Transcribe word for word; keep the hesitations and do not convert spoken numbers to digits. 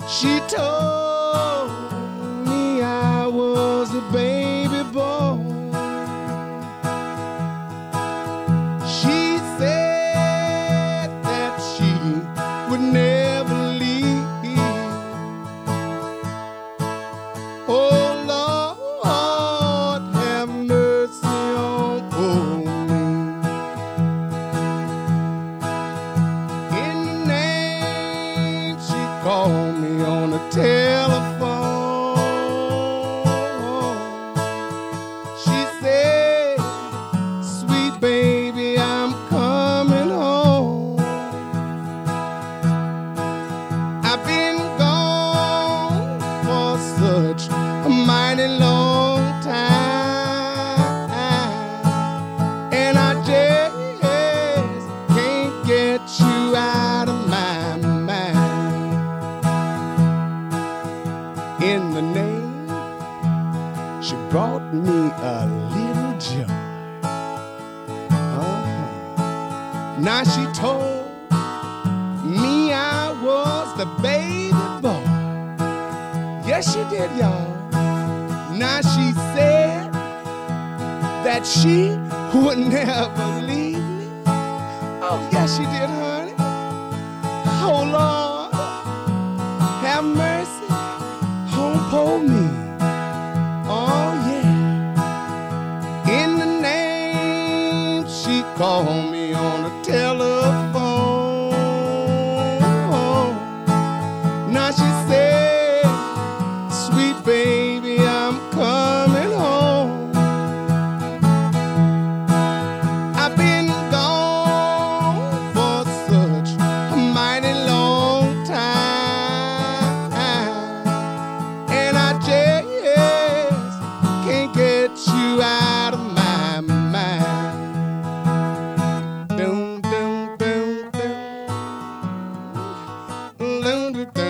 She told me I was a baby boy. She said that she would never leave. Oh Lord, have mercy on poor me. In the name she called me on the telephone. She said, sweet baby, I'm coming home. I've been gone for such a mighty long time, and I just can't get you out of my mind. In the name, she brought me a little joy. Uh-huh. Now she told me I was the baby boy. Yes, she did, y'all. Now she said that she would never leave me. Oh, yes, she did, honey. Oh, Lord, have mercy on poor me. Oh, yeah. In the name, she called me on the telephone. Now she said, sweet baby, I'm coming home. I've been gone for such a mighty long time, and I just can't get you out of my mind. Dum, dum, dum, dum. Dum, dum, dum.